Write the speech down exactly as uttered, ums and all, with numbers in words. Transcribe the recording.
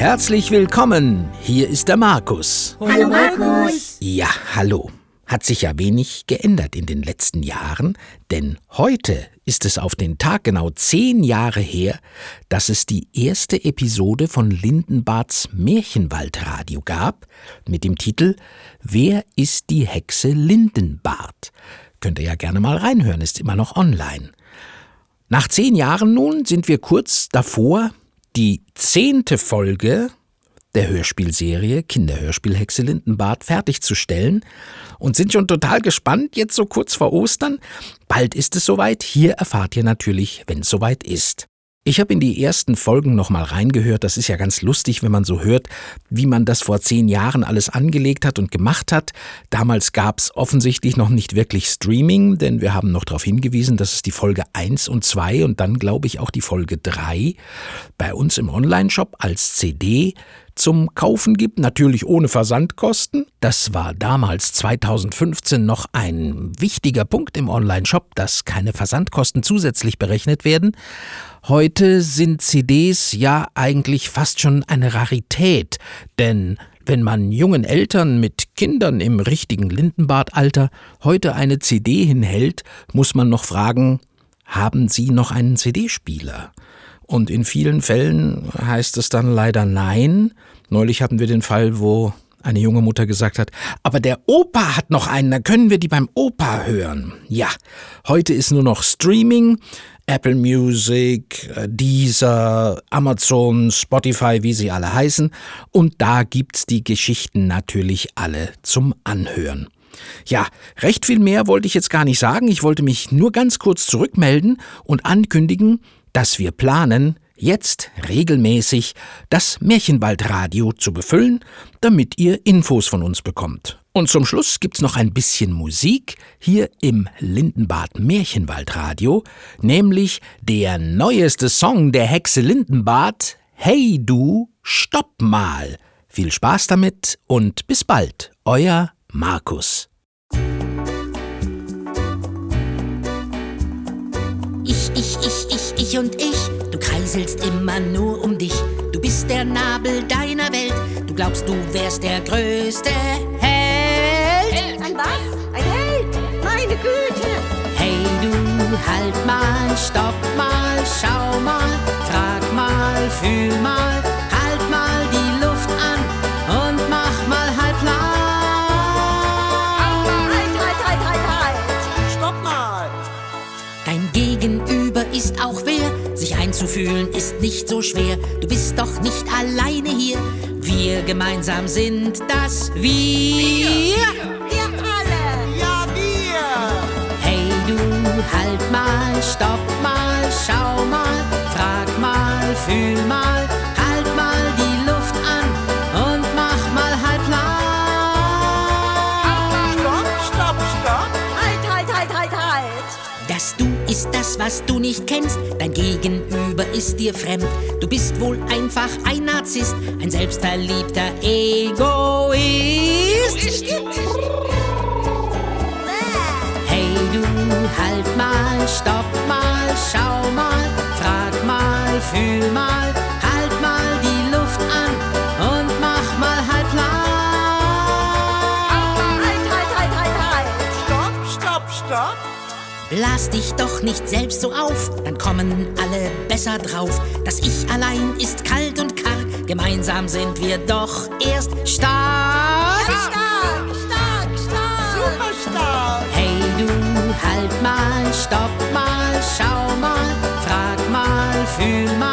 Herzlich willkommen, hier ist der Markus. Hallo Markus. Ja, hallo. Hat sich ja wenig geändert in den letzten Jahren, denn heute ist es auf den Tag genau zehn Jahre her, dass es die erste Episode von Lindenbarts Märchenwaldradio gab, mit dem Titel »Wer ist die Hexe Lindenbart?« Könnt ihr ja gerne mal reinhören, ist immer noch online. Nach zehn Jahren nun sind wir kurz davor, die zehnte Folge der Hörspielserie Kinderhörspiel-Hexe Lindenbart fertigzustellen und sind schon total gespannt, jetzt so kurz vor Ostern. Bald ist es soweit, hier erfahrt ihr natürlich, wenn es soweit ist. Ich habe in die ersten Folgen nochmal reingehört, das ist ja ganz lustig, wenn man so hört, wie man das vor zehn Jahren alles angelegt hat und gemacht hat. Damals gab es offensichtlich noch nicht wirklich Streaming, denn wir haben noch darauf hingewiesen, dass es die Folge eins und zwei und dann glaube ich auch die Folge drei bei uns im Onlineshop als C D zum Kaufen gibt, natürlich ohne Versandkosten. Das war damals zweitausendfünfzehn noch ein wichtiger Punkt im Onlineshop, dass keine Versandkosten zusätzlich berechnet werden. Heute sind C Ds ja eigentlich fast schon eine Rarität, denn wenn man jungen Eltern mit Kindern im richtigen Lindenbartalter heute eine C D hinhält, muss man noch fragen, haben Sie noch einen C D-Spieler? Und in vielen Fällen heißt es dann leider nein. Neulich hatten wir den Fall, wo eine junge Mutter gesagt hat, aber der Opa hat noch einen, da können wir die beim Opa hören. Ja, heute ist nur noch Streaming, Apple Music, Deezer, Amazon, Spotify, wie sie alle heißen. Und da gibt's die Geschichten natürlich alle zum Anhören. Ja, recht viel mehr wollte ich jetzt gar nicht sagen. Ich wollte mich nur ganz kurz zurückmelden und ankündigen, dass wir planen, jetzt regelmäßig das Märchenwaldradio zu befüllen, damit ihr Infos von uns bekommt. Und zum Schluss gibt's noch ein bisschen Musik hier im Lindenbart Märchenwaldradio, nämlich der neueste Song der Hexe Lindenbart, »Hey du, stopp mal«. Viel Spaß damit und bis bald, euer Markus. Ich, ich, ich, ich, ich und ich, du kreiselst immer nur um dich. Du bist der Nabel deiner Welt, du glaubst, du wärst der größte Held. Ein was? Ein Held? Meine Güte! Hey du, halt mal, stopp mal, schau mal, frag mal, fühl mal, halt mal die Luft an und mach mal halblang. Halt, halt, halt, halt, halt! Stopp mal! Dein Gegenüber ist auch wer, sich einzufühlen ist nicht so schwer. Du bist doch nicht alleine hier, wir gemeinsam sind das Wir. Wir, wir alle! Ja, wir! Hey du, halt mal, stopp mal, schau mal, frag mal, fühl mal, halt mal die Luft an und mach mal halblang. Stopp, stopp, stopp! Halt, halt, halt, halt, halt! Das Du ist das, was du nicht kennst, dein Gegenüber ist dir fremd. Du bist wohl einfach ein Narzisst, ein selbstverliebter Egoist. Hey du, halt mal, stopp mal, schau mal, frag mal, fühl mal, halt mal die Luft an und mach mal halblang. Halt, halt, halt, halt, halt! Stopp, stopp, stopp! Blas dich doch nicht selbst so auf, dann kommen alle besser drauf. Das Ich allein ist kalt und karg, gemeinsam sind wir doch erst stark. Stark, stark, stark! Super stark! Hey du, halt mal, stopp mal, schau mal, frag mal, fühl mal.